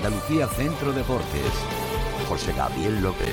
Andalucía Centro Deportes. José Gabriel López.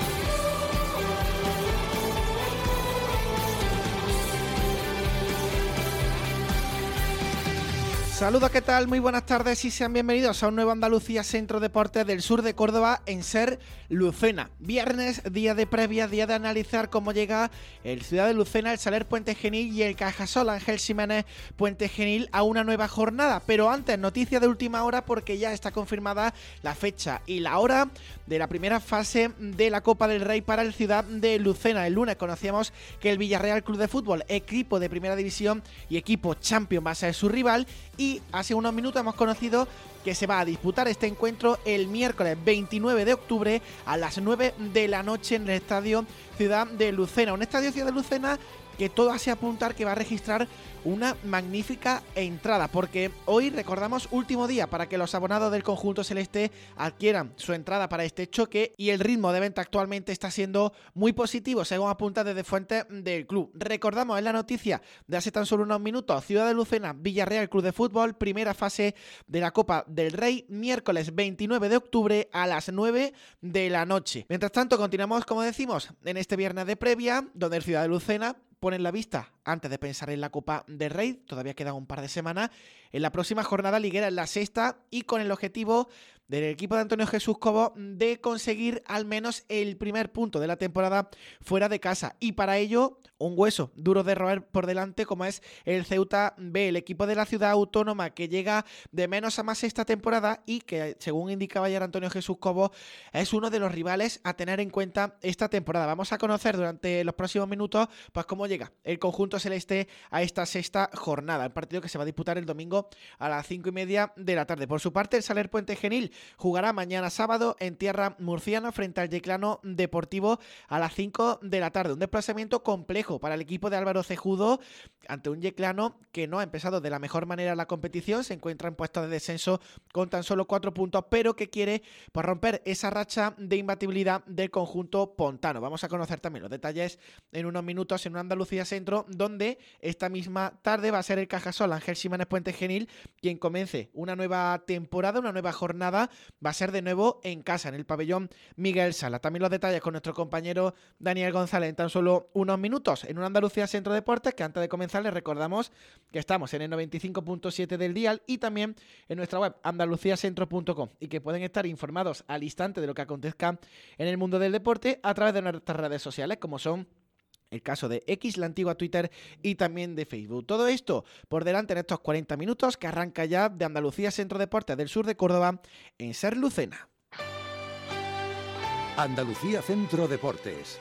Saludos, ¿qué tal? Muy buenas tardes y sean bienvenidos a un nuevo Andalucía Centro Deportes del sur de Córdoba en Ser Lucena. Viernes, día de previa, día de analizar cómo llega el Ciudad de Lucena, el Saler Puente Genil y el Cajasol Ángel Ximénez Puente Genil a una nueva jornada. Pero antes, noticia de última hora porque ya está confirmada la fecha y la hora de la primera fase de la Copa del Rey para el Ciudad de Lucena. El lunes conocíamos que el Villarreal Club de Fútbol, equipo de primera división y equipo champion, va a ser su rival. Y hace unos minutos hemos conocido que se va a disputar este encuentro el miércoles 29 de octubre a las 9 de la noche en el Estadio Ciudad de Lucena. Un Estadio Ciudad de Lucena que todo hace apuntar que va a registrar una magnífica entrada, porque hoy recordamos último día para que los abonados del conjunto celeste adquieran su entrada para este choque y el ritmo de venta actualmente está siendo muy positivo, según apunta desde fuentes del club. Recordamos en la noticia de hace tan solo unos minutos, Ciudad de Lucena, Villarreal Club de Fútbol, primera fase de la Copa del Rey, miércoles 29 de octubre a las 9 de la noche. Mientras tanto, continuamos, como decimos, en este viernes de previa, donde el Ciudad de Lucena ponen la vista antes de pensar en la Copa del Rey, todavía quedan un par de semanas, en la próxima jornada liguera, en la sexta, y con el objetivo del equipo de Antonio Jesús Cobo de conseguir al menos el primer punto de la temporada fuera de casa, y para ello un hueso duro de roer por delante como es el Ceuta B, el equipo de la ciudad autónoma que llega de menos a más esta temporada y que, según indicaba ayer Antonio Jesús Cobo, es uno de los rivales a tener en cuenta esta temporada. Vamos a conocer durante los próximos minutos pues cómo llega el conjunto celeste a esta sexta jornada, el partido que se va a disputar el domingo a las 5:30 de la tarde. Por su parte, el Saler Puente Genil jugará mañana sábado en tierra murciana frente al Yeclano Deportivo a las 5 de la tarde. Un desplazamiento complejo para el equipo de Álvaro Cejudo ante un Yeclano que no ha empezado de la mejor manera la competición, se encuentra en puestos de descenso con tan solo 4 puntos, pero que quiere pues romper esa racha de imbatibilidad del conjunto pontano. Vamos a conocer también los detalles en unos minutos en un Andalucía Centro, donde esta misma tarde va a ser el Cajasol Ángel Ximénez Puente Genil quien comience una nueva temporada, una nueva jornada, va a ser de nuevo en casa, en el pabellón Miguel Sala. También los detalles con nuestro compañero Daniel González en tan solo unos minutos en un Andalucía Centro Deportes, que antes de comenzar les recordamos que estamos en el 95.7 del dial y también en nuestra web andaluciacentro.com y que pueden estar informados al instante de lo que acontezca en el mundo del deporte a través de nuestras redes sociales, como son el caso de X, la antigua Twitter y también de Facebook. Todo esto por delante en estos 40 minutos que arranca ya de Andalucía Centro Deportes del sur de Córdoba en Ser Lucena. Andalucía Centro Deportes.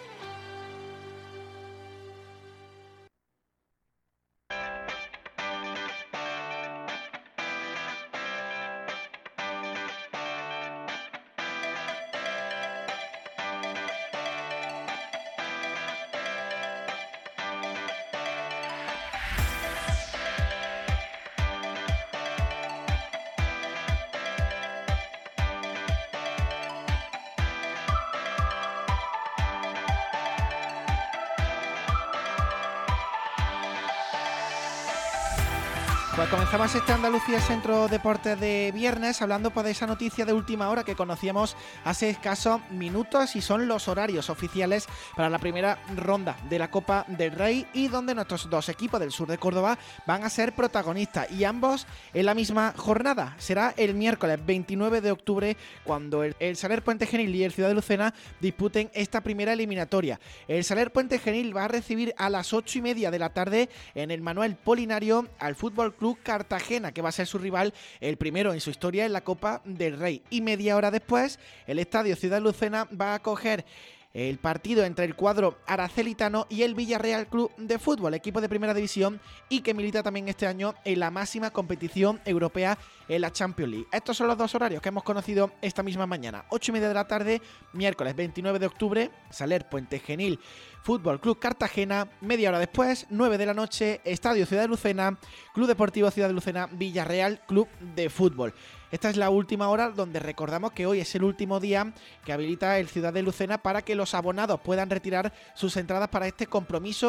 Pues comenzamos este Andalucía Centro Deportes de viernes hablando pues de esa noticia de última hora que conocíamos hace escasos minutos y son los horarios oficiales para la primera ronda de la Copa del Rey y donde nuestros dos equipos del sur de Córdoba van a ser protagonistas y ambos en la misma jornada. Será el miércoles 29 de octubre cuando el Saler Puente Genil y el Ciudad de Lucena disputen esta primera eliminatoria. El Saler Puente Genil va a recibir a las 8:30 de la tarde en el Manuel Polinario al Fútbol Club Cartagena, que va a ser su rival, el primero en su historia en la Copa del Rey. Y media hora después, el Estadio Ciudad de Lucena va a acoger el partido entre el cuadro aracelitano y el Villarreal Club de Fútbol, equipo de primera división y que milita también este año en la máxima competición europea en la Champions League. Estos son los dos horarios que hemos conocido esta misma mañana. 8:30 de la tarde, miércoles 29 de octubre, Saler Puente Genil, Fútbol Club Cartagena. Media hora después, 9 de la noche, Estadio Ciudad de Lucena, Club Deportivo Ciudad de Lucena, Villarreal Club de Fútbol. Esta es la última hora donde recordamos que hoy es el último día que habilita el Ciudad de Lucena para que los abonados puedan retirar sus entradas para este compromiso.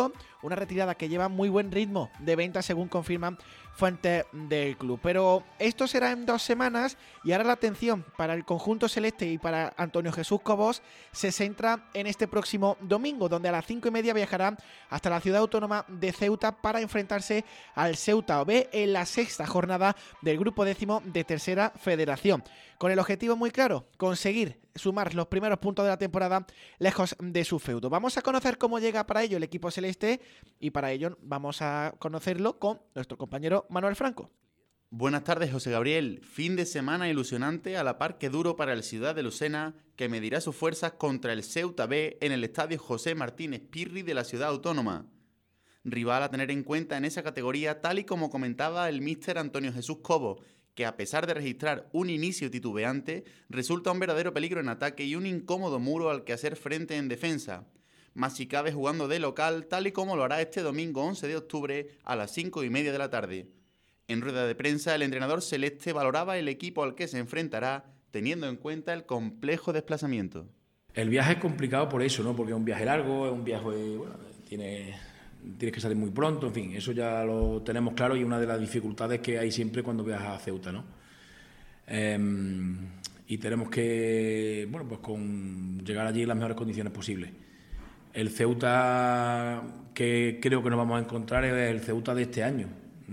una retirada que lleva muy buen ritmo de venta según confirman fuentes del club. Pero esto será en 2 semanas y ahora la atención para el conjunto celeste y para Antonio Jesús Cobos se centra en este próximo domingo, donde a las 5:30 viajará hasta la ciudad autónoma de Ceuta para enfrentarse al Ceuta B en la 6ª jornada del grupo 10º de Tercera Federación, con el objetivo muy claro: conseguir sumar los primeros puntos de la temporada lejos de su feudo. Vamos a conocer cómo llega para ello el equipo celeste y para ello vamos a conocerlo con nuestro compañero Manuel Franco. Buenas tardes, José Gabriel. Fin de semana ilusionante a la par que duro para el Ciudad de Lucena, que medirá sus fuerzas contra el Ceuta B en el estadio José Martínez Pirri de la ciudad autónoma. Rival a tener en cuenta en esa categoría, tal y como comentaba el míster Antonio Jesús Cobo, que a pesar de registrar un inicio titubeante, resulta un verdadero peligro en ataque y un incómodo muro al que hacer frente en defensa. Más si cabe jugando de local, tal y como lo hará este domingo 11 de octubre a las 5:30 de la tarde. En rueda de prensa, el entrenador celeste valoraba el equipo al que se enfrentará, teniendo en cuenta el complejo desplazamiento. El viaje es complicado por eso, ¿no? Porque es un viaje largo, es un viaje, bueno, tienes que salir muy pronto, en fin, eso ya lo tenemos claro y es una de las dificultades que hay siempre cuando viajas a Ceuta, ¿no? Y tenemos que, bueno, pues llegar allí en las mejores condiciones posibles. El Ceuta que creo que nos vamos a encontrar es el Ceuta de este año.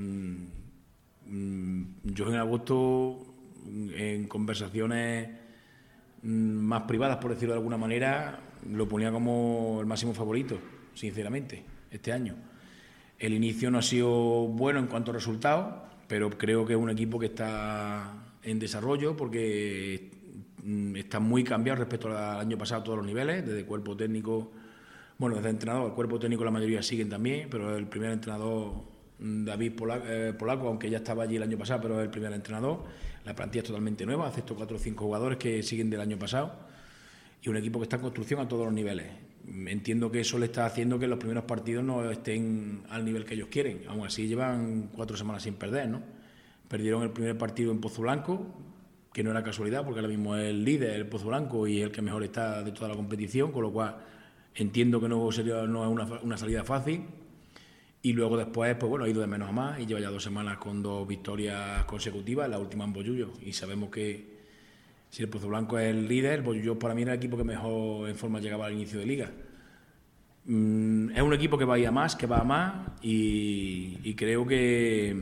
Yo en agosto, en conversaciones más privadas, por decirlo de alguna manera, lo ponía como el máximo favorito, sinceramente, este año. El inicio no ha sido bueno en cuanto a resultados, pero creo que es un equipo que está en desarrollo porque está muy cambiado respecto al año pasado a todos los niveles, desde cuerpo técnico, bueno, desde entrenador, el cuerpo técnico la mayoría siguen también, pero el primer entrenador, David Polaco, aunque ya estaba allí el año pasado, pero es el primer entrenador. La plantilla es totalmente nueva, excepto 4 o 5 jugadores que siguen del año pasado, y un equipo que está en construcción a todos los niveles. Entiendo que eso le está haciendo que los primeros partidos no estén al nivel que ellos quieren. Aún así llevan 4 semanas sin perder, ¿no? Perdieron el primer partido en Pozo Blanco, que no era casualidad, porque ahora mismo es el líder, el Pozo Blanco, y el que mejor está de toda la competición, con lo cual entiendo que no es una salida fácil. Y luego después, pues bueno, ha ido de menos a más y lleva ya 2 semanas con 2 victorias consecutivas, la última en Bollullo. Y sabemos que si el Pozo Blanco es el líder, el Bollullo para mí era el equipo que mejor en forma llegaba al inicio de liga. Es un equipo que va a ir a más, que va a más, y creo que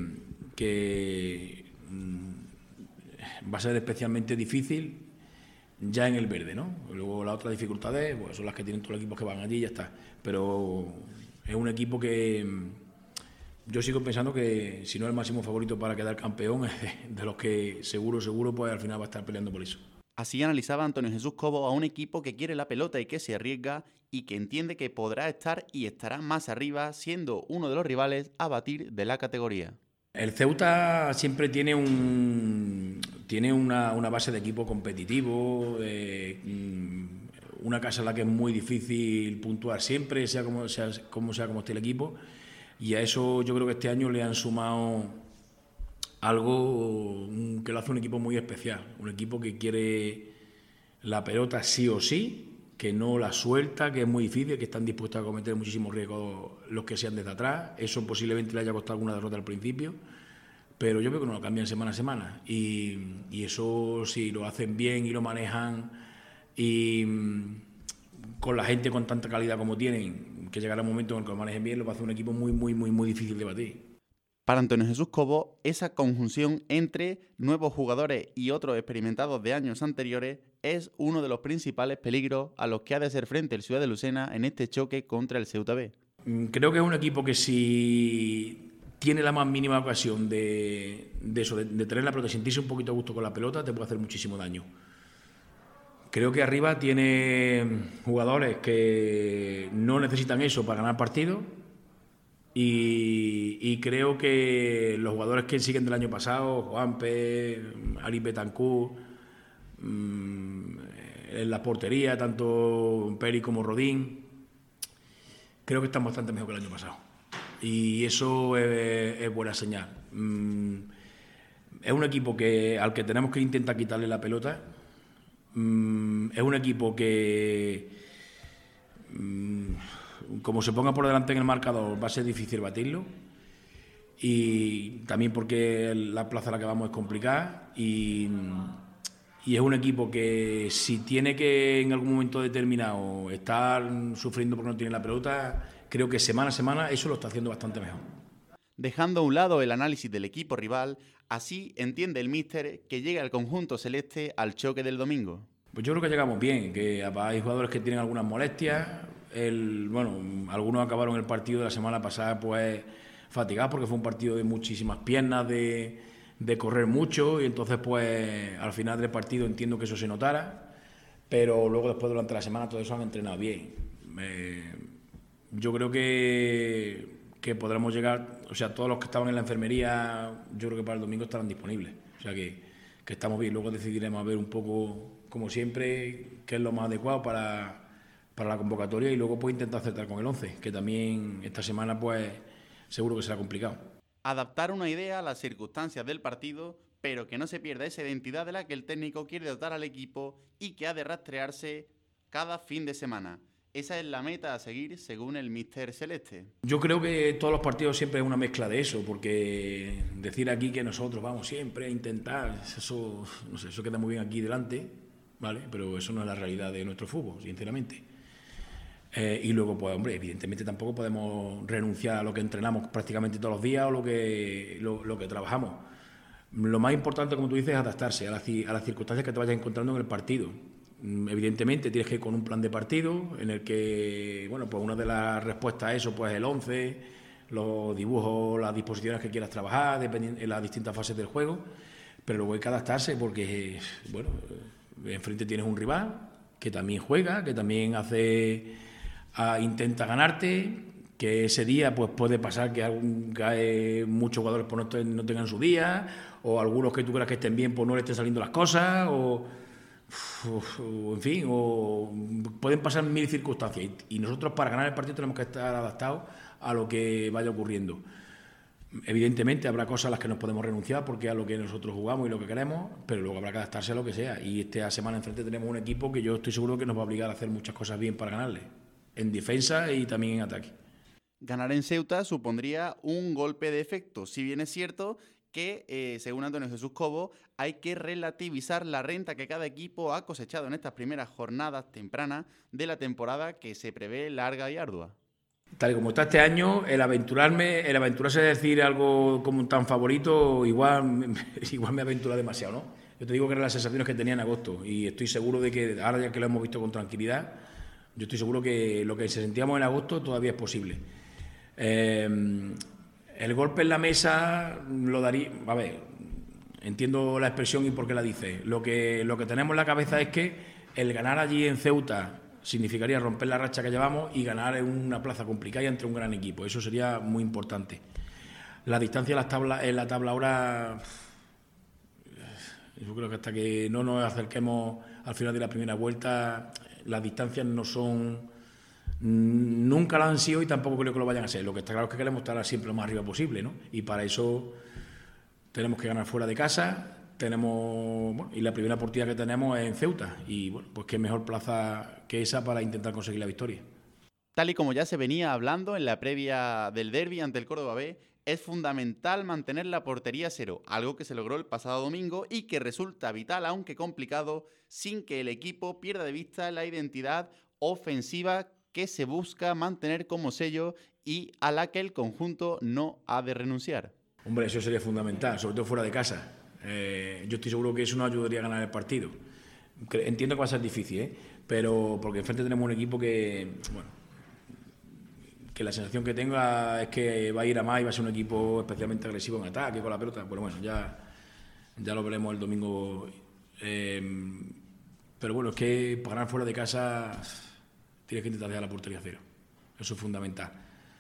va a ser especialmente difícil ya en el verde, ¿no? Luego las otras dificultades pues, son las que tienen todos los equipos que van allí y ya está. Pero es un equipo que yo sigo pensando que si no es el máximo favorito para quedar campeón, es de los que seguro, pues al final va a estar peleando por eso. Así analizaba Antonio Jesús Cobo a un equipo que quiere la pelota y que se arriesga y que entiende que podrá estar y estará más arriba, siendo uno de los rivales a batir de la categoría. El Ceuta siempre tiene una base de equipo competitivo, una casa en la que es muy difícil puntuar siempre, sea como esté el equipo, y a eso yo creo que este año le han sumado algo que lo hace un equipo muy especial, un equipo que quiere la pelota sí o sí, que no la suelta, que es muy difícil, que están dispuestos a cometer muchísimos riesgos los que sean desde atrás. Eso posiblemente le haya costado alguna derrota al principio, pero yo creo que no lo cambian semana a semana, y eso si lo hacen bien y lo manejan y con la gente con tanta calidad como tienen, que llegará un momento en el que lo manejen bien, lo va a hacer un equipo muy, muy, muy, muy difícil de batir. Para Antonio Jesús Cobo, esa conjunción entre nuevos jugadores y otros experimentados de años anteriores es uno de los principales peligros a los que ha de hacer frente el Ciudad de Lucena en este choque contra el Ceuta B. Creo que es un equipo que si tiene la más mínima ocasión de tener la pelota y sentirse un poquito a gusto con la pelota, te puede hacer muchísimo daño. Creo que arriba tiene jugadores que no necesitan eso para ganar partidos, y creo que los jugadores que siguen del año pasado, Juanpe, Ari Betancourt, en la portería, tanto Peri como Rodín, creo que están bastante mejor que el año pasado. Y eso es buena señal. Es un equipo al que tenemos que intentar quitarle la pelota. Es un equipo que como se ponga por delante en el marcador, va a ser difícil batirlo. Y también porque la plaza a la que vamos es complicada y es un equipo que si tiene que en algún momento determinado estar sufriendo porque no tiene la pelota, creo que semana a semana eso lo está haciendo bastante mejor. Dejando a un lado el análisis del equipo rival, así entiende el míster que llega el conjunto celeste al choque del domingo. Pues yo creo que llegamos bien, que hay jugadores que tienen algunas molestias. Algunos acabaron el partido de la semana pasada pues fatigados porque fue un partido de muchísimas piernas, de correr mucho, y entonces pues al final del partido entiendo que eso se notara, pero luego después durante la semana todo eso han entrenado bien. Yo creo que podremos llegar, o sea, todos los que estaban en la enfermería, yo creo que para el domingo estarán disponibles, o sea que estamos bien. Luego decidiremos a ver un poco, como siempre, qué es lo más adecuado para la convocatoria y luego pues intentar acertar con el 11, que también esta semana pues seguro que será complicado. Adaptar una idea a las circunstancias del partido, pero que no se pierda esa identidad de la que el técnico quiere dotar al equipo y que ha de rastrearse cada fin de semana. Esa es la meta a seguir según el míster celeste. Yo creo que todos los partidos siempre es una mezcla de eso, porque decir aquí que nosotros vamos siempre a intentar, eso, no sé, eso queda muy bien aquí delante, ¿vale? Pero eso no es la realidad de nuestro fútbol, sinceramente. Y luego, pues hombre, evidentemente tampoco podemos renunciar a lo que entrenamos prácticamente todos los días o lo que trabajamos. Lo más importante, como tú dices, es adaptarse a las circunstancias que te vayas encontrando en el partido. Evidentemente tienes que ir con un plan de partido en el que, bueno, pues una de las respuestas a eso pues el 11, los dibujos, las disposiciones que quieras trabajar, dependiendo en las distintas fases del juego, pero luego hay que adaptarse porque, bueno, enfrente tienes un rival que también juega, que también intenta ganarte, que ese día pues puede pasar que muchos jugadores pues, no tengan su día, o algunos que tú creas que estén bien pues no le estén saliendo las cosas, o en fin, o pueden pasar mil circunstancias y nosotros para ganar el partido tenemos que estar adaptados a lo que vaya ocurriendo. Evidentemente habrá cosas a las que nos podemos renunciar porque es a lo que nosotros jugamos y lo que queremos, pero luego habrá que adaptarse a lo que sea, y esta semana enfrente tenemos un equipo que yo estoy seguro que nos va a obligar a hacer muchas cosas bien para ganarle, en defensa y también en ataque. Ganar en Ceuta supondría un golpe de efecto, si bien es cierto que, según Antonio Jesús Cobo, hay que relativizar la renta que cada equipo ha cosechado en estas primeras jornadas tempranas de la temporada que se prevé larga y ardua. Tal y como está este año, el aventurarse a decir algo como tan favorito, igual me aventura demasiado, ¿no? Yo te digo que eran las sensaciones que tenía en agosto y estoy seguro de que ahora ya que lo hemos visto con tranquilidad, yo estoy seguro que lo que sentíamos en agosto todavía es posible. El golpe en la mesa lo daría... A ver, entiendo la expresión y por qué la dice. Lo que tenemos en la cabeza es que el ganar allí en Ceuta significaría romper la racha que llevamos y ganar en una plaza complicada y ante un gran equipo. Eso sería muy importante. La distancia en la tabla ahora... Yo creo que hasta que no nos acerquemos al final de la primera vuelta, las distancias no son... Nunca lo han sido y tampoco creo que lo vayan a ser. Lo que está claro es que queremos estar siempre lo más arriba posible, ¿no? Y para eso tenemos que ganar fuera de casa. Y la primera oportunidad que tenemos es en Ceuta. Y bueno, pues qué mejor plaza que esa para intentar conseguir la victoria. Tal y como ya se venía hablando en la previa del derbi ante el Córdoba B, es fundamental mantener la portería a cero, algo que se logró el pasado domingo y que resulta vital, aunque complicado, sin que el equipo pierda de vista la identidad ofensiva que se busca mantener como sello y a la que el conjunto no ha de renunciar. Hombre, eso sería fundamental, sobre todo fuera de casa. Yo estoy seguro que eso nos ayudaría a ganar el partido. Entiendo que va a ser difícil, pero porque enfrente tenemos un equipo que la sensación que tenga es que va a ir a más y va a ser un equipo especialmente agresivo en ataque con la pelota. Bueno, ya lo veremos el domingo. Pero bueno, es que para ganar fuera de casa tienes que intentar dejar la portería a cero. Eso es fundamental.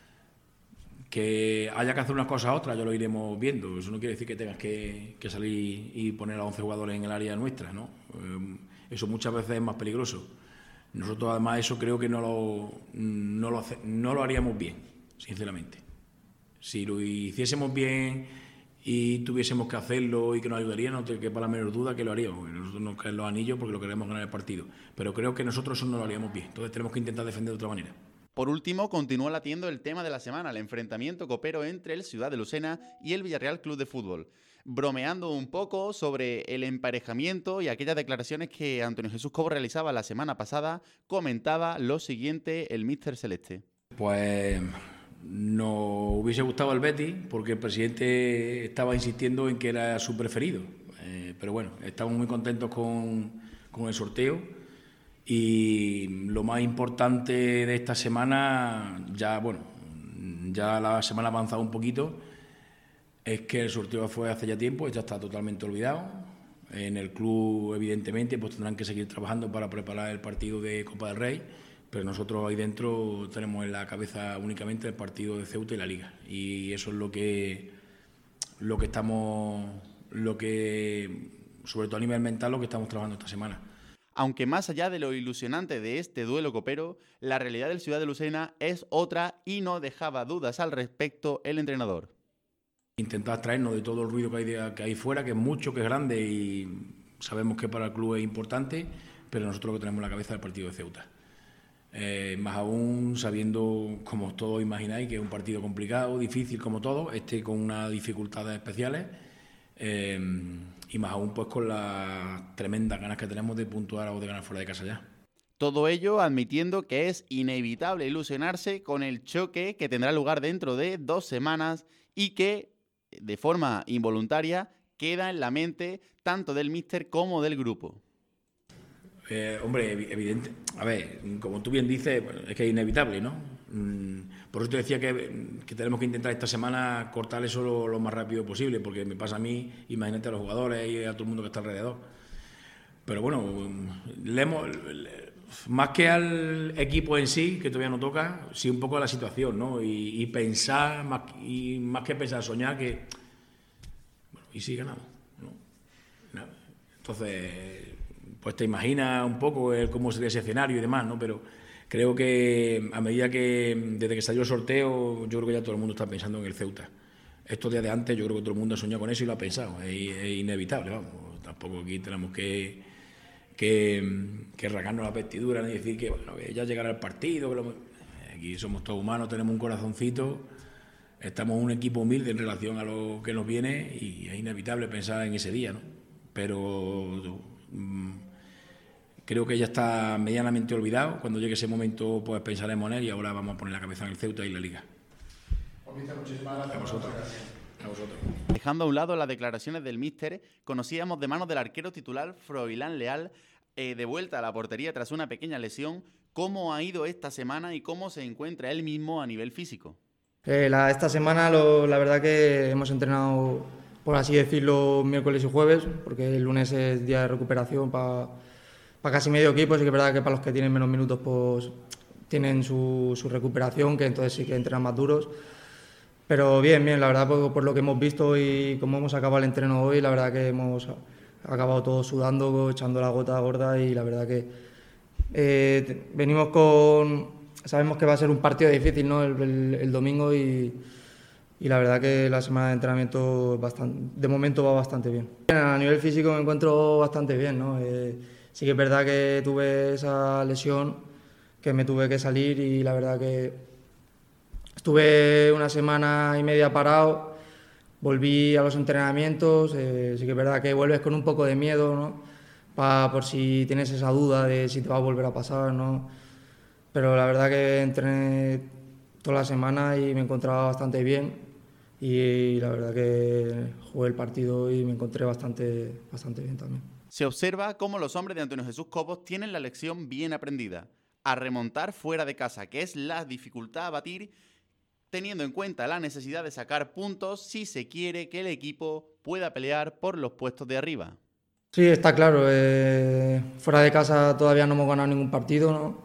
Que haya que hacer unas cosas a otras, ya lo iremos viendo. Eso no quiere decir que tengas que salir y poner a 11 jugadores en el área nuestra, ¿no? Eso muchas veces es más peligroso. Nosotros además eso creo que no lo haríamos bien, sinceramente. Si lo hiciésemos bien y tuviésemos que hacerlo y que nos ayudaría, no te quepa la menor duda que lo haríamos. Nosotros nos caen los anillos porque lo queremos ganar el partido. Pero creo que nosotros eso no lo haríamos bien. Entonces tenemos que intentar defender de otra manera. Por último, continúa latiendo el tema de la semana, el enfrentamiento copero entre el Ciudad de Lucena y el Villarreal Club de Fútbol. Bromeando un poco sobre el emparejamiento y aquellas declaraciones que Antonio Jesús Cobo realizaba la semana pasada, comentaba lo siguiente el míster celeste. Pues nos hubiese gustado el Betis porque el presidente estaba insistiendo en que era su preferido. Pero bueno, estamos muy contentos con el sorteo y lo más importante de esta semana, ya la semana ha avanzado un poquito, es que el sorteo fue hace ya tiempo, ya está totalmente olvidado. En el club, evidentemente, pues tendrán que seguir trabajando para preparar el partido de Copa del Rey, pero nosotros ahí dentro tenemos en la cabeza únicamente el partido de Ceuta y la Liga. Y eso es lo que estamos, sobre todo a nivel mental, lo que estamos trabajando esta semana. Aunque más allá de lo ilusionante de este duelo copero, la realidad del Ciudad de Lucena es otra y no dejaba dudas al respecto el entrenador. Intentar extraernos de todo el ruido que hay fuera, que es mucho, que es grande y sabemos que para el club es importante, pero nosotros lo que tenemos en la cabeza es el partido de Ceuta. Más aún sabiendo, como todos imagináis, que es un partido complicado, difícil como todo, con unas dificultades especiales y más aún pues con las tremendas ganas que tenemos de puntuar o de ganar fuera de casa ya. Todo ello admitiendo que es inevitable ilusionarse con el choque que tendrá lugar dentro de 2 semanas y que, de forma involuntaria, queda en la mente tanto del míster como del grupo. Hombre, evidente. A ver, como tú bien dices, es que es inevitable, ¿no? Por eso te decía que tenemos que intentar esta semana cortar eso lo más rápido posible, porque me pasa a mí, imagínate a los jugadores y a todo el mundo que está alrededor. Pero bueno, más que al equipo en sí, que todavía no toca, sí un poco a la situación, ¿no? Y pensar, más que pensar, soñar que... Bueno, ¿y si ganamos? ¿No? Entonces, pues te imaginas un poco cómo sería ese escenario y demás, ¿no? Pero creo que a medida que, desde que salió el sorteo, yo creo que ya todo el mundo está pensando en el Ceuta. Estos días de antes yo creo que todo el mundo ha soñado con eso y lo ha pensado. Es inevitable, vamos. Tampoco aquí tenemos que rasgarnos la vestidura ni decir que ya llegará el partido. Aquí somos todos humanos, tenemos un corazoncito, estamos un equipo humilde en relación a lo que nos viene y es inevitable pensar en ese día, ¿no? Pero creo que ya está medianamente olvidado. Cuando llegue ese momento pues pensaremos en él y ahora vamos a poner la cabeza en el Ceuta y la Liga. A vosotros. Dejando a un lado las declaraciones del míster, conocíamos de manos del arquero titular Froilán Leal, de vuelta a la portería tras una pequeña lesión, cómo ha ido esta semana y cómo se encuentra él mismo a nivel físico. Esta semana la verdad que hemos entrenado, por así decirlo, miércoles y jueves, porque el lunes es día de recuperación para casi medio equipo. Sí que es verdad que para los que tienen menos minutos pues tienen su recuperación, que entonces sí que entrenan más duros. Pero bien, la verdad por lo que hemos visto y cómo hemos acabado el entreno hoy, la verdad que hemos acabado todos sudando, echando la gota gorda y la verdad que venimos sabemos que va a ser un partido difícil, ¿no? el domingo y la verdad que la semana de entrenamiento de momento va bastante bien. A nivel físico me encuentro bastante bien, ¿no? Sí que es verdad que tuve esa lesión, que me tuve que salir y la verdad que estuve una semana y media parado, volví a los entrenamientos, sí que es verdad que vuelves con un poco de miedo, ¿no? Por si tienes esa duda de si te va a volver a pasar, ¿no? Pero la verdad que entrené toda la semana y me encontraba bastante bien y la verdad que jugué el partido y me encontré bastante bien también. Se observa cómo los hombres de Antonio Jesús Cobos tienen la lección bien aprendida, a remontar fuera de casa, que es la dificultad a batir, teniendo en cuenta la necesidad de sacar puntos si se quiere que el equipo pueda pelear por los puestos de arriba. Sí, está claro. Fuera de casa todavía no hemos ganado ningún partido, ¿no?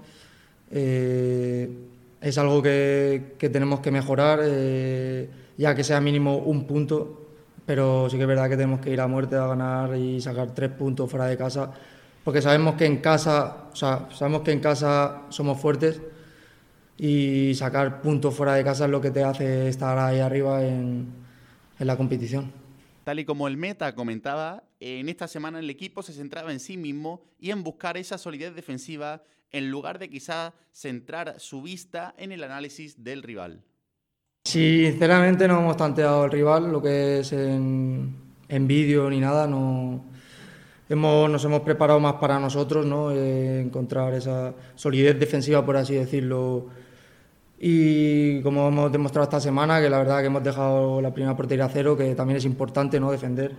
Es algo que tenemos que mejorar, ya que sea mínimo un punto, pero sí que es verdad que tenemos que ir a muerte a ganar y sacar 3 puntos fuera de casa, porque sabemos que en casa somos fuertes y sacar puntos fuera de casa es lo que te hace estar ahí arriba en la competición. Tal y como el meta comentaba, en esta semana el equipo se centraba en sí mismo y en buscar esa solidez defensiva en lugar de quizás centrar su vista en el análisis del rival. Sinceramente no hemos tanteado al rival, lo que es en vídeo ni nada, nos hemos preparado más para nosotros, ¿no? Encontrar esa solidez defensiva, por así decirlo. Y como hemos demostrado esta semana, que la verdad que hemos dejado la primera portería a cero, que también es importante, ¿no? Defender.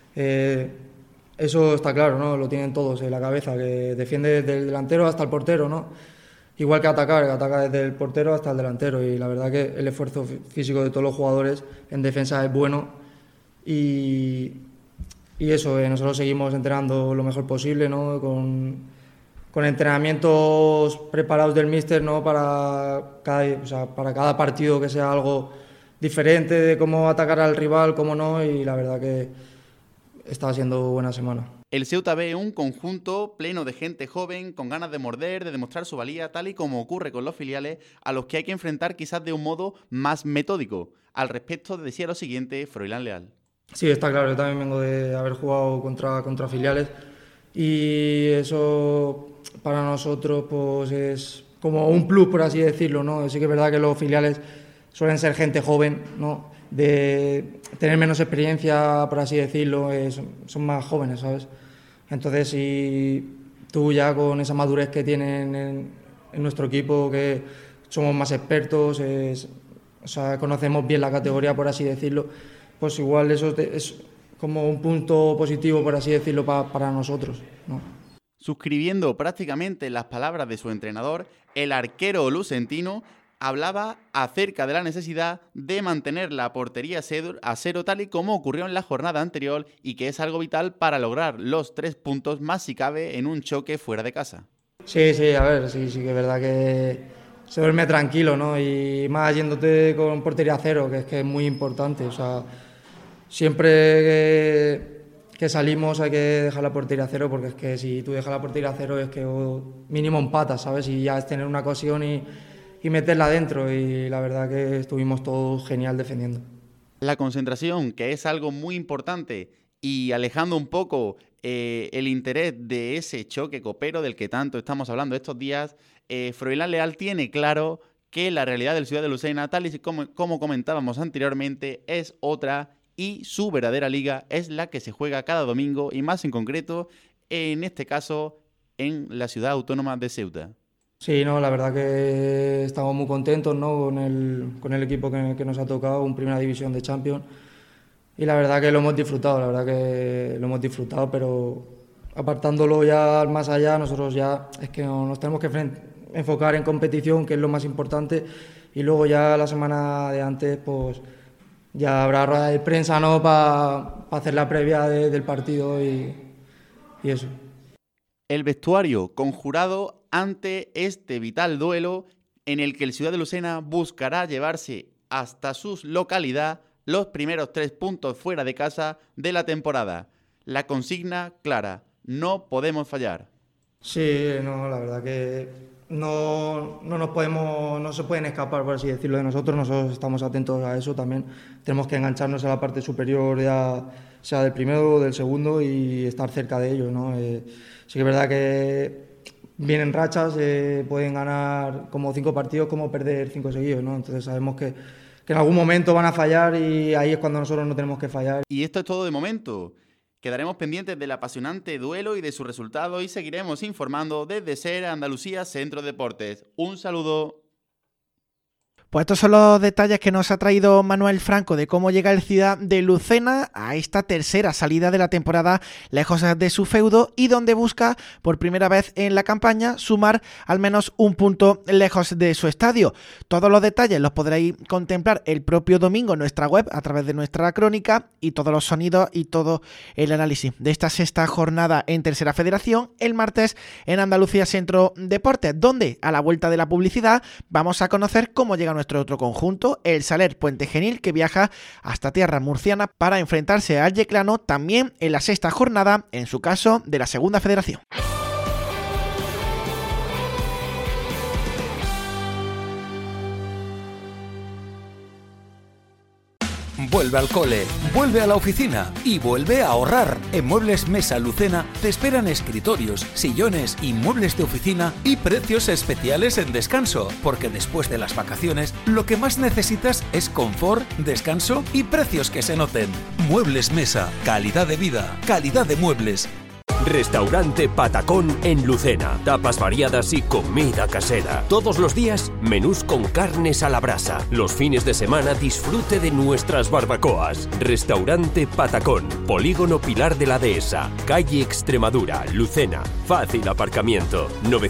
Eso está claro, ¿no? Lo tienen todos en la cabeza, que defiende desde el delantero hasta el portero, ¿no? Igual que ataca desde el portero hasta el delantero. Y la verdad que el esfuerzo físico de todos los jugadores en defensa es bueno. Y eso, nosotros seguimos entrenando lo mejor posible, ¿no? Con entrenamientos preparados del míster, ¿no? Para cada partido, que sea algo diferente de cómo atacar al rival, cómo no, y la verdad que está siendo buena semana. El Ceuta ve un conjunto pleno de gente joven, con ganas de morder, de demostrar su valía, tal y como ocurre con los filiales, a los que hay que enfrentar quizás de un modo más metódico. Al respecto decía lo siguiente Froilán Leal. Sí, está claro, yo también vengo de haber jugado contra filiales, y eso para nosotros pues es como un plus, por así decirlo, ¿no? Sí que es verdad que los filiales suelen ser gente joven, ¿no? De tener menos experiencia, por así decirlo, son más jóvenes, ¿sabes? Entonces, si tú ya con esa madurez que tienen en nuestro equipo, que somos más expertos, conocemos bien la categoría, por así decirlo, pues igual eso es como un punto positivo, por así decirlo, para nosotros, ¿no? Suscribiendo prácticamente las palabras de su entrenador, el arquero lucentino hablaba acerca de la necesidad de mantener la portería a cero, tal y como ocurrió en la jornada anterior, y que es algo vital para lograr los 3 puntos, más si cabe en un choque fuera de casa. Sí, a ver, sí que es verdad que se duerme tranquilo, ¿no? Y más yéndote con portería a cero, que es muy importante. O sea, siempre que salimos hay que dejar la portería a cero, porque es que si tú dejas la portería a cero es que mínimo empatas, ¿sabes? Y ya es tener una ocasión y meterla dentro, y la verdad que estuvimos todos genial defendiendo. La concentración, que es algo muy importante, y alejando un poco el interés de ese choque copero del que tanto estamos hablando estos días, Froilán Leal tiene claro que la realidad del Ciudad de Lucena, tal y como comentábamos anteriormente, es otra, y su verdadera liga es la que se juega cada domingo, y más en concreto, en este caso, en la ciudad autónoma de Ceuta. Sí, no, la verdad que estamos muy contentos, ¿no? con el equipo que nos ha tocado, en Primera División de Champions, y la verdad que lo hemos disfrutado, pero apartándolo ya más allá, nosotros ya es que nos tenemos que enfocar en competición, que es lo más importante, y luego ya la semana de antes pues ya habrá rueda de prensa, ¿no? Para hacer la previa del partido y eso. El vestuario conjurado ante este vital duelo, en el que el Ciudad de Lucena buscará llevarse hasta su localidad los primeros 3 puntos fuera de casa de la temporada. La consigna clara: no podemos fallar. Sí, no, la verdad que no se pueden escapar, por así decirlo, de nosotros. Nosotros estamos atentos a eso también. Tenemos que engancharnos a la parte superior, ya sea del primero o del segundo, y estar cerca de ellos, ¿no? Sí que es verdad que vienen rachas, pueden ganar como 5 partidos, como perder 5 seguidos, ¿no? Entonces sabemos que en algún momento van a fallar, y ahí es cuando nosotros no tenemos que fallar. Y esto es todo de momento. Quedaremos pendientes del apasionante duelo y de su resultado, y seguiremos informando desde SER Andalucía Centro de Deportes. Un saludo. Pues estos son los detalles que nos ha traído Manuel Franco de cómo llega el Ciudad de Lucena a esta tercera salida de la temporada lejos de su feudo, y donde busca por primera vez en la campaña sumar al menos un punto lejos de su estadio. Todos los detalles los podréis contemplar el propio domingo en nuestra web a través de nuestra crónica, y todos los sonidos y todo el análisis de esta sexta jornada en Tercera Federación el martes en Andalucía Centro Deportes, donde a la vuelta de la publicidad vamos a conocer cómo llega nuestro otro conjunto, el Saler Puente Genil, que viaja hasta tierra murciana para enfrentarse al Yeclano también en la sexta jornada, en su caso de la Segunda Federación. Vuelve al cole, vuelve a la oficina y vuelve a ahorrar. En Muebles Mesa Lucena te esperan escritorios, sillones y muebles de oficina y precios especiales en descanso, porque después de las vacaciones lo que más necesitas es confort, descanso y precios que se noten. Muebles Mesa, calidad de vida, calidad de muebles. Restaurante Patacón en Lucena. Tapas variadas y comida casera. Todos los días, menús con carnes a la brasa. Los fines de semana, disfrute de nuestras barbacoas. Restaurante Patacón. Polígono Pilar de la Dehesa. Calle Extremadura, Lucena. Fácil aparcamiento.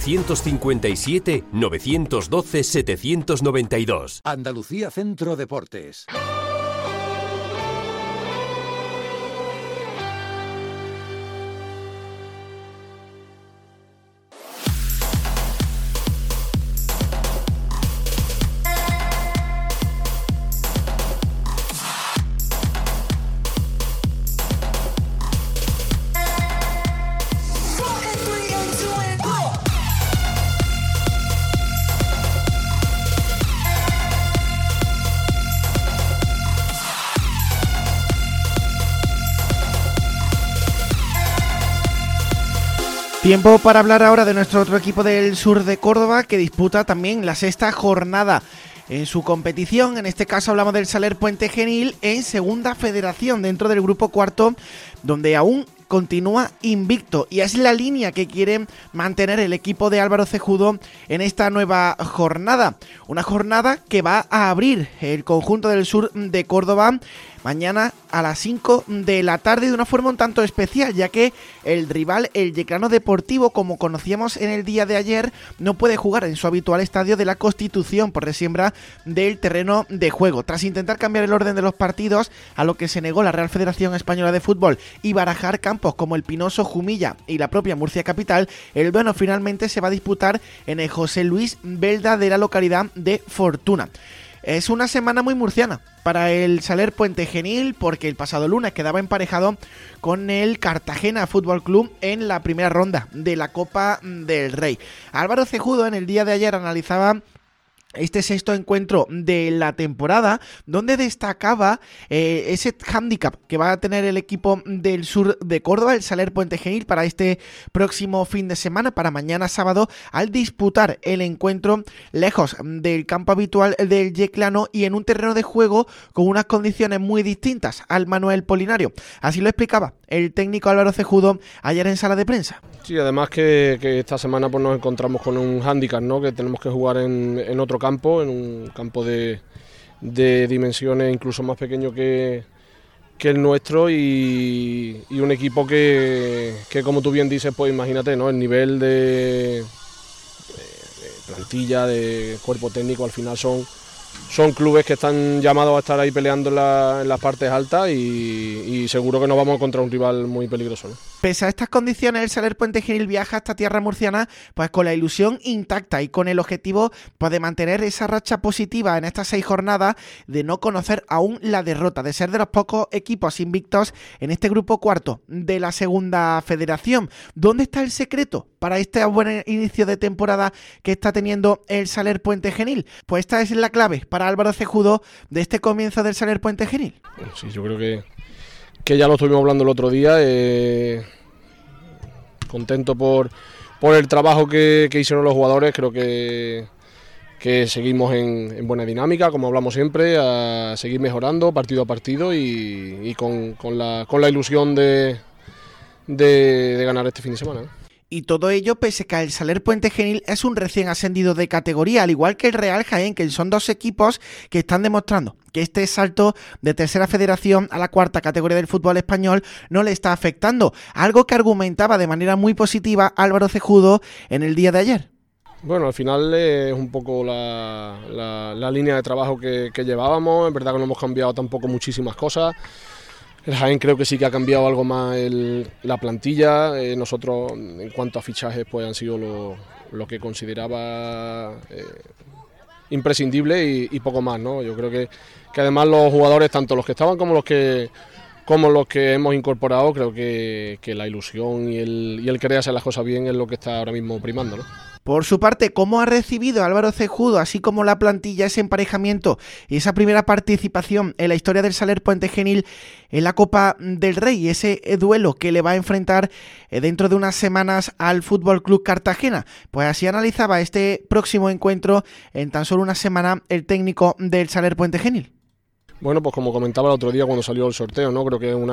957-912-792. Andalucía Centro Deportes. Tiempo para hablar ahora de nuestro otro equipo del sur de Córdoba, que disputa también la 6ª jornada en su competición. En este caso hablamos del Saler Puente Genil en segunda federación, dentro del grupo cuarto, donde aún continúa invicto, y es la línea que quiere mantener el equipo de Álvaro Cejudo en esta nueva jornada. Una jornada que va a abrir el conjunto del sur de Córdoba mañana a las 5 de la tarde de una forma un tanto especial, ya que el rival, el Yeclano Deportivo, como conocíamos en el día de ayer, no puede jugar en su habitual estadio de la Constitución por resiembra del terreno de juego. Tras intentar cambiar el orden de los partidos, a lo que se negó la Real Federación Española de Fútbol, y barajar campos como el Pinoso, Jumilla y la propia Murcia Capital, el duelo finalmente se va a disputar en el José Luis Belda de la localidad de Fortuna. Es una semana muy murciana para el Saler Puente Genil, porque el pasado lunes quedaba emparejado con el Cartagena Fútbol Club en la primera ronda de la Copa del Rey. Álvaro Cejudo en el día de ayer analizaba este 6º encuentro de la temporada, donde destacaba ese hándicap que va a tener el equipo del sur de Córdoba, el Saler Puente Genil, para este próximo fin de semana, para mañana sábado, al disputar el encuentro lejos del campo habitual del Yeclano y en un terreno de juego con unas condiciones muy distintas al Manuel Polinario. Así lo explicaba el técnico Álvaro Cejudo ayer en sala de prensa. Sí, además que esta semana pues nos encontramos con un hándicap, ¿no? Que tenemos que jugar en otro campo, en un campo de dimensiones incluso más pequeño que el nuestro, y un equipo que como tú bien dices, pues imagínate, ¿no? El nivel de plantilla, de cuerpo técnico, al final son clubes que están llamados a estar ahí peleando en las partes altas, y seguro que nos vamos a encontrar un rival muy peligroso, ¿no? Pese a estas condiciones, el Saler Puente Genil viaja hasta tierra murciana pues con la ilusión intacta y con el objetivo pues de mantener esa racha positiva en estas 6 jornadas, de no conocer aún la derrota, de ser de los pocos equipos invictos en este grupo cuarto de la segunda federación. ¿Dónde está el secreto para este buen inicio de temporada que está teniendo el Saler Puente Genil? Pues esta es la clave para Álvaro Cejudo de este comienzo del Saler Puente Genil. Sí, yo creo que ya lo estuvimos hablando el otro día. Contento por el trabajo que hicieron los jugadores. Creo que seguimos en buena dinámica, como hablamos siempre, a seguir mejorando partido a partido, y con la ilusión de ganar este fin de semana, ¿no? Y todo ello pese a que el Saler Puente Genil es un recién ascendido de categoría, al igual que el Real Jaén, que son dos equipos que están demostrando que este salto de tercera federación a la cuarta categoría del fútbol español no le está afectando, algo que argumentaba de manera muy positiva Álvaro Cejudo en el día de ayer. Bueno, al final es un poco la línea de trabajo que llevábamos. Es verdad que no hemos cambiado tampoco muchísimas cosas. El Jaén creo que sí que ha cambiado algo más la plantilla. Nosotros, en cuanto a fichajes, pues han sido lo que consideraba imprescindible y poco más, ¿no? Yo creo que además los jugadores, tanto los que estaban como los que hemos incorporado, creo que la ilusión y el querer hacer las cosas bien es lo que está ahora mismo primando, ¿no? Por su parte, ¿cómo ha recibido Álvaro Cejudo, así como la plantilla, ese emparejamiento y esa primera participación en la historia del Saler Puente Genil en la Copa del Rey y ese duelo que le va a enfrentar dentro de unas semanas al Fútbol Club Cartagena? Pues así analizaba este próximo encuentro en tan solo una semana el técnico del Saler Puente Genil. Bueno, pues como comentaba el otro día cuando salió el sorteo, ¿no? Creo que es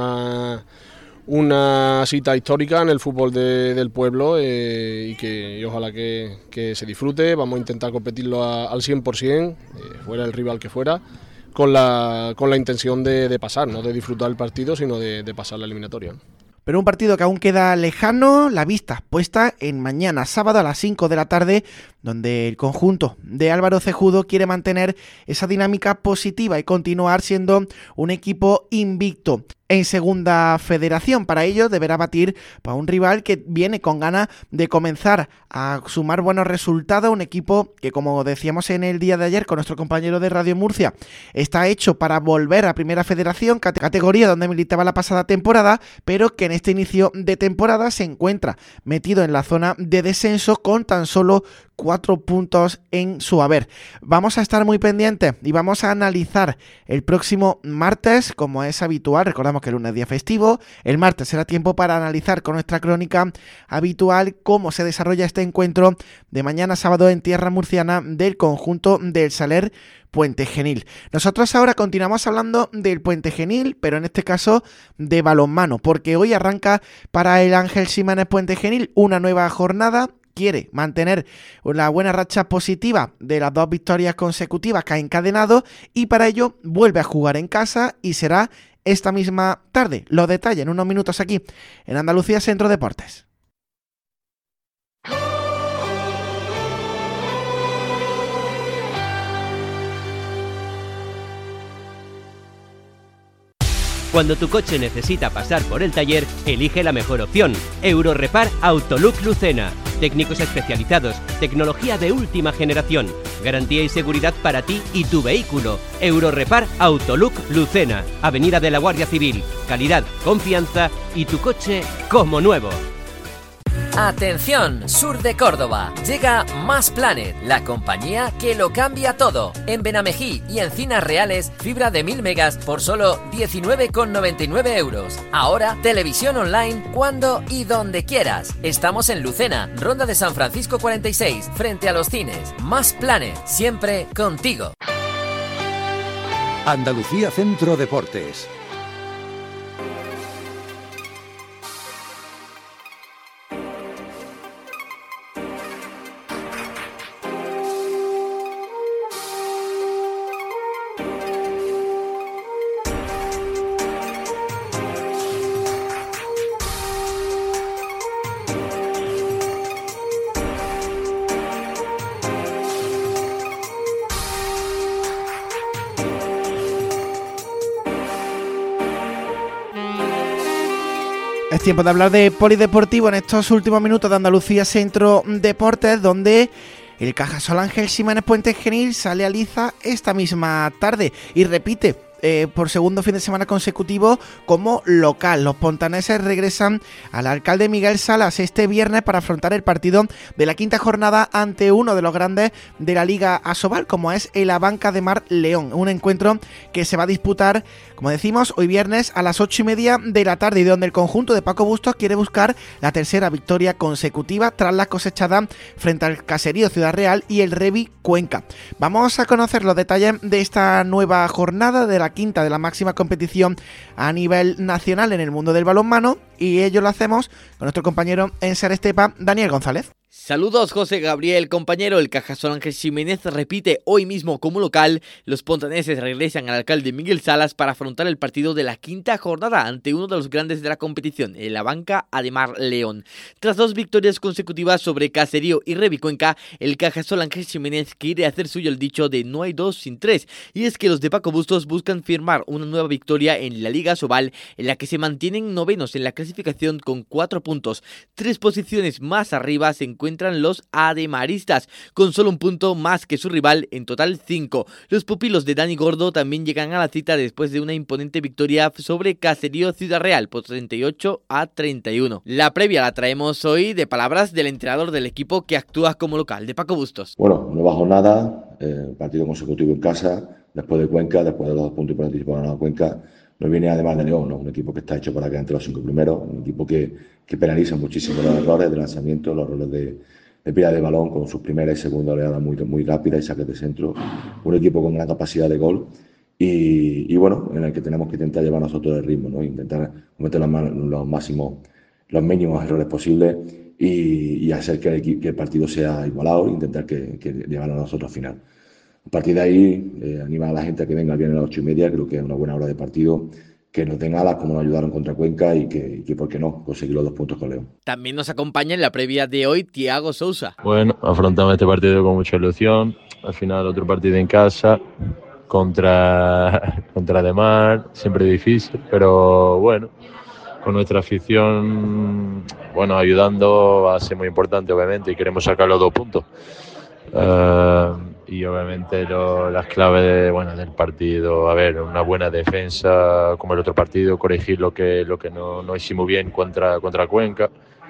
una cita histórica en el fútbol del pueblo y ojalá que se disfrute. Vamos a intentar competirlo al 100%, fuera el rival que fuera, con la intención de pasar, no de disfrutar el partido, sino de pasar la eliminatoria, ¿no? Pero un partido que aún queda lejano, la vista puesta en mañana, sábado a las 5 de la tarde, donde el conjunto de Álvaro Cejudo quiere mantener esa dinámica positiva y continuar siendo un equipo invicto en Segunda Federación. Para ello deberá batir a un rival que viene con ganas de comenzar a sumar buenos resultados, un equipo que, como decíamos en el día de ayer con nuestro compañero de Radio Murcia, está hecho para volver a Primera Federación, categoría donde militaba la pasada temporada, pero que en este inicio de temporada se encuentra metido en la zona de descenso con tan solo 4 puntos en su haber. Vamos a estar muy pendientes y vamos a analizar el próximo martes, como es habitual. Recordamos que el lunes es día festivo, el martes será tiempo para analizar con nuestra crónica habitual cómo se desarrolla este encuentro de mañana sábado en tierra murciana del conjunto del Saler Puente Genil. Nosotros ahora continuamos hablando del Puente Genil, pero en este caso de balonmano, porque hoy arranca para el Ángel Ximénez Puente Genil una nueva jornada. Quiere mantener la buena racha positiva de las 2 victorias consecutivas que ha encadenado y para ello vuelve a jugar en casa y será esta misma tarde. Los detalles en unos minutos aquí en Andalucía Centro Deportes. Cuando tu coche necesita pasar por el taller, elige la mejor opción. Eurorepar Autolook Lucena. Técnicos especializados, tecnología de última generación, garantía y seguridad para ti y tu vehículo. Eurorepar Autolook Lucena. Avenida de la Guardia Civil. Calidad, confianza y tu coche como nuevo. Atención, sur de Córdoba, llega Más Planet, la compañía que lo cambia todo. En Benamejí y Encinas Reales, fibra de 1000 megas por solo 19,99 euros. Ahora, televisión online cuando y donde quieras. Estamos en Lucena, Ronda de San Francisco 46, frente a los cines. Más Planet, siempre contigo. Andalucía Centro Deportes. Es tiempo de hablar de polideportivo en estos últimos minutos de Andalucía Centro Deportes, donde el Cajasol Ángel Ximénez Puente Genil sale a liza esta misma tarde y repite por segundo fin de semana consecutivo como local. Los pontaneses regresan al alcalde Miguel Salas este viernes para afrontar el partido de la quinta jornada ante uno de los grandes de la Liga Asobal, como es el Abanca de Mar León. Un encuentro que se va a disputar, como decimos, hoy viernes a las 8:30 de la tarde y donde el conjunto de Paco Bustos quiere buscar la tercera victoria consecutiva tras la cosechada frente al Caserío Ciudad Real y el Revi Cuenca. Vamos a conocer los detalles de esta nueva jornada de la quinta de la máxima competición a nivel nacional en el mundo del balonmano, y ello lo hacemos con nuestro compañero en Ser Estepa, Daniel González. Saludos, José Gabriel, compañero. El Cajasol Ángel Ximénez repite hoy mismo como local. Los pontaneses regresan al alcalde Miguel Salas para afrontar el partido de la quinta jornada ante uno de los grandes de la competición, el Abanca de Mar León. Tras 2 victorias consecutivas sobre Caserío y Revicuenca, el Cajasol Ángel Ximénez quiere hacer suyo el dicho de no hay 2 sin 3, y es que los de Paco Bustos buscan firmar una nueva victoria en la Liga Asobal, en la que se mantienen novenos en la clasificación con 4 puntos. 3 posiciones más arriba se encuentran encuentran los ademaristas, con solo un punto más que su rival, en total 5. Los pupilos de Dani Gordo también llegan a la cita después de una imponente victoria sobre Caserío Ciudad Real por 38-31. La previa la traemos hoy de palabras del entrenador del equipo que actúa como local, de Paco Bustos. Bueno, nueva jornada, partido consecutivo en casa, después de Cuenca, después de los 2 puntos por anticipo ganado Cuenca. Nos viene además de León, ¿no? Un equipo que está hecho para quedar entre los 5 primeros, un equipo que penaliza muchísimo los errores de lanzamiento, los errores de pila de balón con sus primeras y segundas oleadas muy rápidas y saques de centro. Un equipo con gran capacidad de gol y bueno, en el que tenemos que intentar llevar nosotros el ritmo, ¿no? Intentar cometer los mínimos errores posibles y hacer que el partido sea igualado, intentar que llevarlo a nosotros al final. A partir de ahí, animar a la gente a que venga el viernes a las 8:30, creo que es una buena hora de partido, que nos den alas como nos ayudaron contra Cuenca y que ¿por qué no?, conseguir los 2 puntos con León. También nos acompaña en la previa de hoy Thiago Sousa. Bueno, afrontamos este partido con mucha ilusión, al final otro partido en casa, contra Ademar, siempre difícil, pero bueno, con nuestra afición, bueno, ayudando va a ser muy importante, obviamente, y queremos sacar los 2 puntos. Y obviamente las claves del partido, a ver, una buena defensa como el otro partido, corregir lo que no hicimos bien contra Cuenca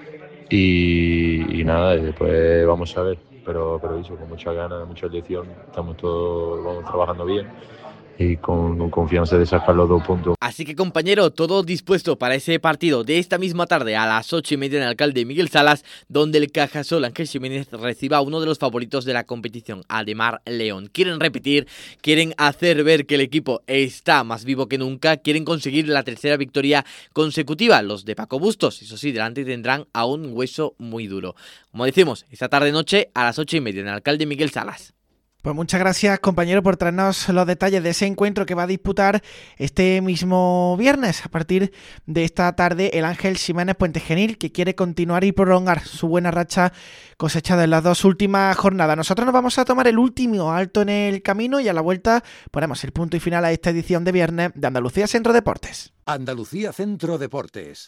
y nada, y después vamos a ver, pero eso, con mucha ganas, mucha ilusión, vamos trabajando bien y con confianza de sacar los 2 puntos. Así que, compañero, todo dispuesto para ese partido de esta misma tarde a las 8:30 en el Alcalde Miguel Salas, donde el Cajasol Ángel Ximénez reciba a uno de los favoritos de la competición, Ademar León. Quieren repetir, quieren hacer ver que el equipo está más vivo que nunca, quieren conseguir la 3ª victoria consecutiva. Los de Paco Bustos, eso sí, delante tendrán a un hueso muy duro. Como decimos, esta tarde-noche a las 8:30 en el Alcalde Miguel Salas. Pues muchas gracias, compañero, por traernos los detalles de ese encuentro que va a disputar este mismo viernes. A partir de esta tarde, el Ángel Ximénez Puente Genil, que quiere continuar y prolongar su buena racha cosechada en las 2 últimas jornadas. Nosotros nos vamos a tomar el último alto en el camino y a la vuelta ponemos el punto y final a esta edición de viernes de Andalucía Centro Deportes. Andalucía Centro Deportes.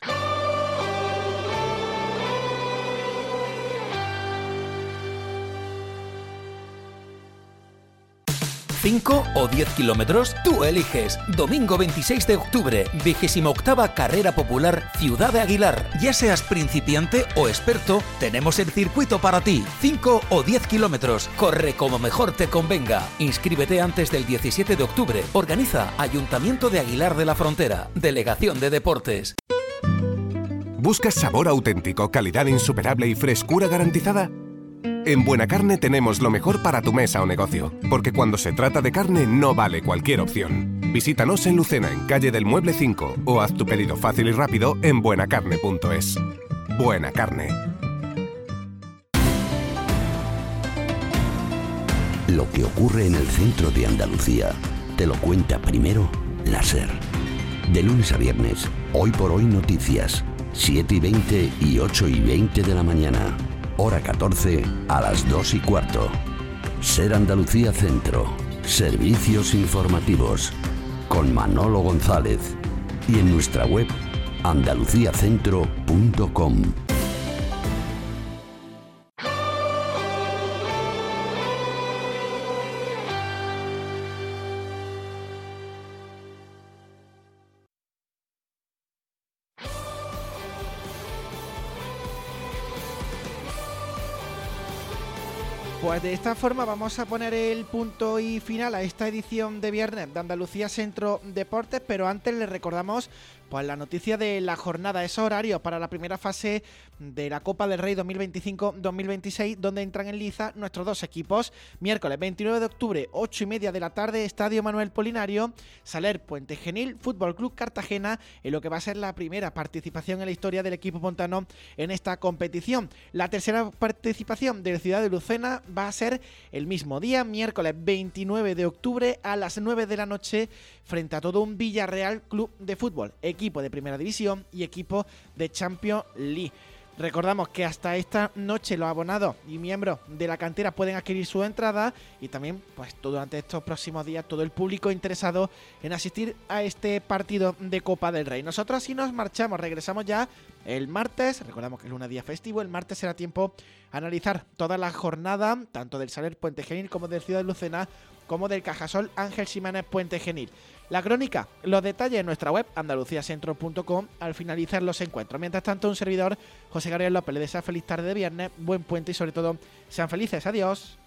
5 o 10 kilómetros, tú eliges. Domingo 26 de octubre, 28ª Carrera Popular Ciudad de Aguilar. Ya seas principiante o experto, tenemos el circuito para ti. 5 o 10 kilómetros, corre como mejor te convenga. Inscríbete antes del 17 de octubre. Organiza Ayuntamiento de Aguilar de la Frontera, Delegación de Deportes. ¿Buscas sabor auténtico, calidad insuperable y frescura garantizada? En Buena Carne tenemos lo mejor para tu mesa o negocio, porque cuando se trata de carne no vale cualquier opción. Visítanos en Lucena, en calle del Mueble 5, o haz tu pedido fácil y rápido en buenacarne.es. Buena Carne. Lo que ocurre en el centro de Andalucía te lo cuenta primero la SER. De lunes a viernes, Hoy por Hoy Noticias, 7:20 y 8:20 de la mañana. Hora 14 a las 2:15. SER Andalucía Centro. Servicios informativos. Con Manolo González. Y en nuestra web andaluciacentro.com. Pues de esta forma vamos a poner el punto y final a esta edición de viernes de Andalucía Centro Deportes, pero antes les recordamos pues la noticia de la jornada, esos horarios para la primera fase de la Copa del Rey 2025-2026, donde entran en liza nuestros 2 equipos. Miércoles 29 de octubre, 8:30 de la tarde, Estadio Manuel Polinario, Saler Puente Genil, Fútbol Club Cartagena, en lo que va a ser la primera participación en la historia del equipo pontano en esta competición. La tercera participación del Ciudad de Lucena va a ser el mismo día, miércoles 29 de octubre a las 9 de la noche, frente a todo un Villarreal Club de Fútbol, equipo de Primera División y equipo de Champions League. Recordamos que hasta esta noche los abonados y miembros de la cantera pueden adquirir su entrada y también pues durante estos próximos días todo el público interesado en asistir a este partido de Copa del Rey. Nosotros así nos marchamos, regresamos ya el martes, recordamos que el lunes día festivo, el martes será tiempo a analizar toda la jornada, tanto del Saler Puente Genil como del Ciudad de Lucena, como del Cajasol Ángel Ximénez Puente Genil. La crónica, los detalles en nuestra web andaluciacentro.com al finalizar los encuentros. Mientras tanto, un servidor, José Gabriel López, les desea feliz tarde de viernes, buen puente y sobre todo sean felices. Adiós.